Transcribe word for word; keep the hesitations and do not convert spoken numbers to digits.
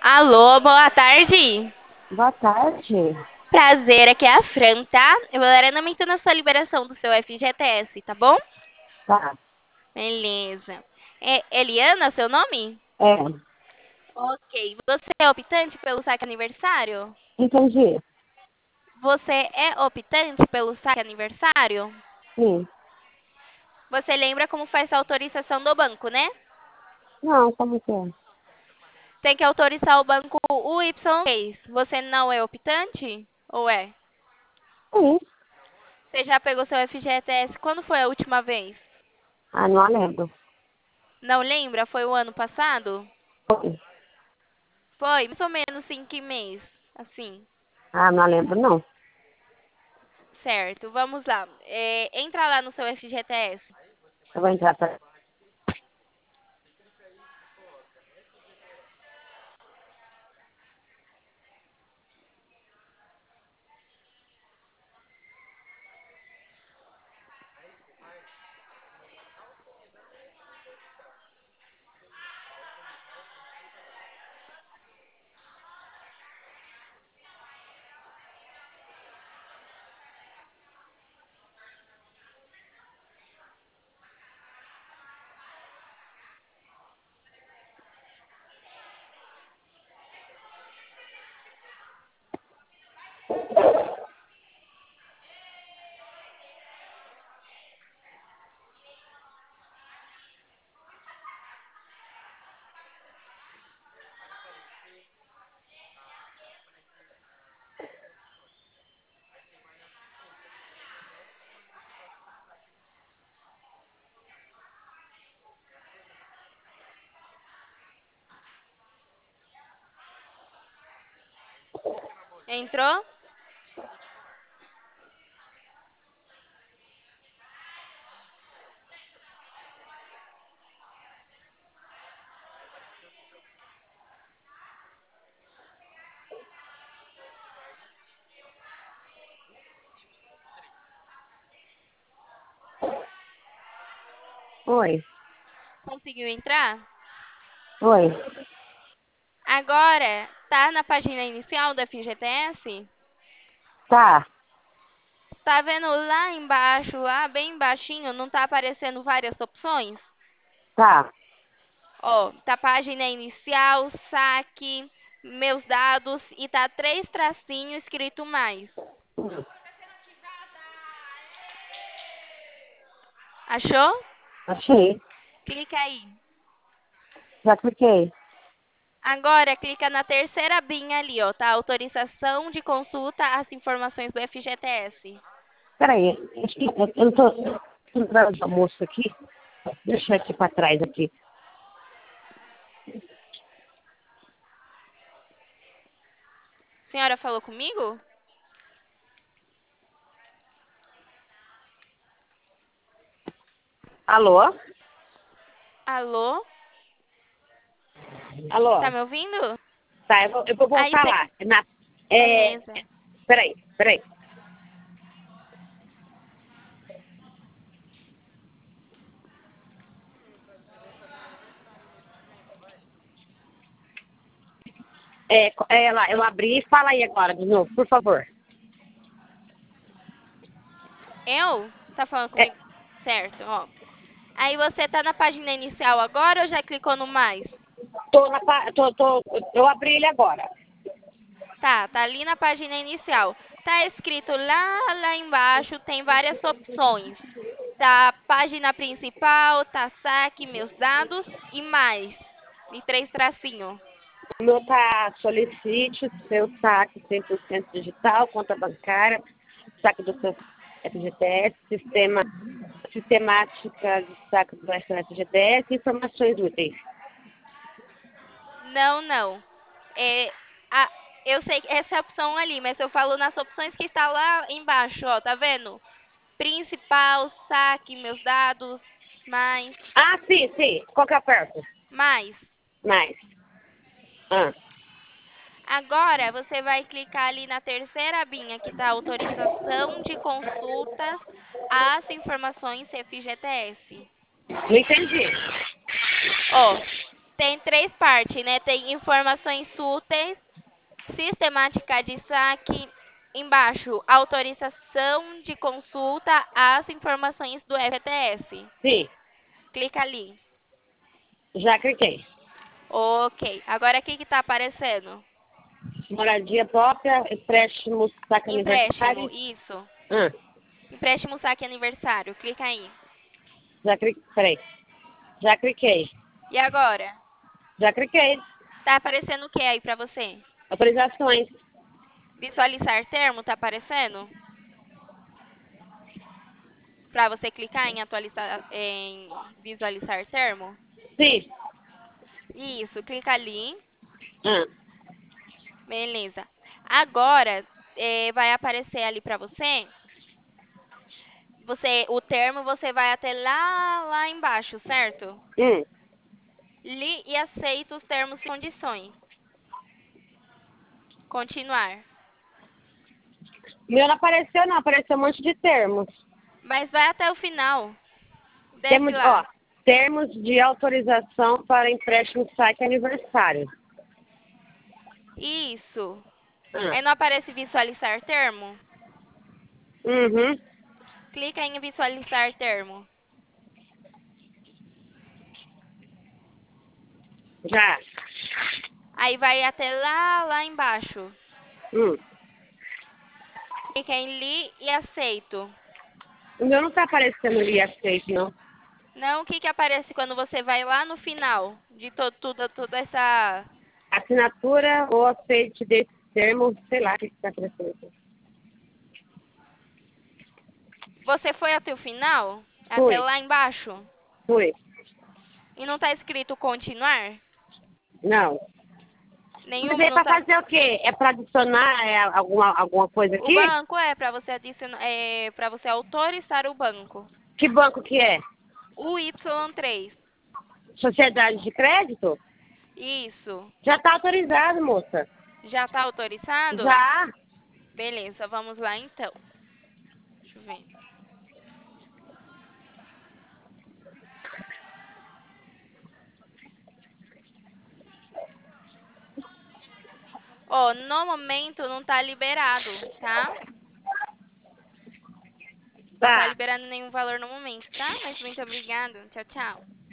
Alô, boa tarde. Boa tarde. Prazer, aqui é a Fran, tá? Eu vou dar andamento na sua liberação do seu F G T S, tá bom? Tá. Beleza. É Eliana, seu nome? É, Ok. Você é optante pelo saque aniversário? entendi. Você é optante pelo saque aniversário? Sim. Você lembra como faz a autorização do banco, né? Não, como que é? Tem que autorizar o banco U Y três. Você não é optante? Ou é? Sim. Você já pegou seu F G T S quando foi a última vez? Ah, não lembro. Não lembra? Foi o ano passado? Oi. Foi, mais ou menos em que mês? Assim, Ah, não lembro, não. certo. Vamos lá. É, entra lá no seu F G T S. Eu vou entrar pra... Entrou? Oi. Conseguiu entrar? Oi. Agora, tá na página inicial do F G T S? Tá. Tá vendo lá embaixo, lá bem baixinho, não tá aparecendo várias opções? Tá. Ó, tá página inicial, saque, meus dados e tá três tracinhos escrito mais. Hum, Achou? Achei. Clica aí. Já cliquei. Agora, clica na terceira abinha ali, ó, tá? Autorização de consulta às informações do F G T S. Peraí. acho que Eu eu não tô... tô entrando de almoço aqui. Deixa eu aqui pra trás aqui. A senhora falou comigo? Alô? Alô? Tá Alô? me ouvindo? Tá, eu vou, eu vou Aí voltar você... lá. Na... É... Beleza. Peraí, peraí. É, é lá, eu abri. Fala aí agora de novo, por favor. Eu? Tá falando É, comigo? Certo, ó. Aí você tá na página inicial agora ou já clicou no mais? tô na... pa- Tô, tô, eu abri ele agora. Tá, tá ali na página inicial. Tá escrito lá, lá embaixo, tem várias opções. Tá página principal, tá saque, meus dados e mais. E três tracinhos. O meu tá solicite, seu saque cem por cento digital, conta bancária, saque do seu F G T S, sistema, sistemática de saque do F G T S, informações úteis. Não, não. É, a, eu sei que essa é a opção ali, mas eu falo nas opções que está lá embaixo, ó, tá vendo? Principal, saque, meus dados, mais, Ah, sim, sim. Qual que aperto? mais. Mais. Ah, Agora você vai clicar ali na terceira abinha que está autorização de consultas às informações F G T S. não entendi. Ó, Tem três partes, né? Tem informações úteis, sistemática de saque, embaixo, autorização de consulta às informações do F G T S. Sim, Clica ali. já cliquei. Ok. Agora o que que tá aparecendo? Moradia própria, empréstimo, saque Empréstimo, aniversário. isso. Ah, Empréstimo saque aniversário. Clica aí. já cliquei. Peraí. Já cliquei. E agora? Já cliquei. Tá aparecendo o que aí pra você? Autorizações. Visualizar termo, tá aparecendo? Pra você clicar em atualizar, em visualizar termo? Sim. Isso, clica ali. Ah, Beleza. Agora, eh, vai aparecer ali pra você, você, o termo você vai até lá, lá embaixo, certo? hum. Li e aceita os termos e condições. Continuar. Meu não apareceu, não. Apareceu um monte de termos. Mas vai até o final. Desce Temos, ó, lá. termos de autorização para empréstimo saque aniversário. Isso. Ah, Aí não aparece visualizar termo? uhum. Clica em visualizar termo. Já. Aí vai até lá, lá embaixo. Hum. Clica em li e aceito. O meu não tá aparecendo ali aceito, não. Não, o que que aparece quando você vai lá no final de to tudo, toda essa... Assinatura ou aceite desse termo, sei lá o que está aparecendo aqui. Você foi até o final? Até Fui, lá embaixo? fui. E não tá escrito continuar? Não. Mas Nenhuma é não para tá... fazer o quê? É para adicionar é, alguma, alguma coisa O aqui? banco é para você adicionar, é para você autorizar o banco. Que banco que é? O Y três. Sociedade de crédito? Isso. Já está autorizado, moça. Já tá autorizado? Já. Beleza, vamos lá então. Deixa eu ver. Ó, no momento não tá liberado, tá? Não tá Tá. liberando nenhum valor no momento, tá? Mas muito obrigada. Tchau, tchau.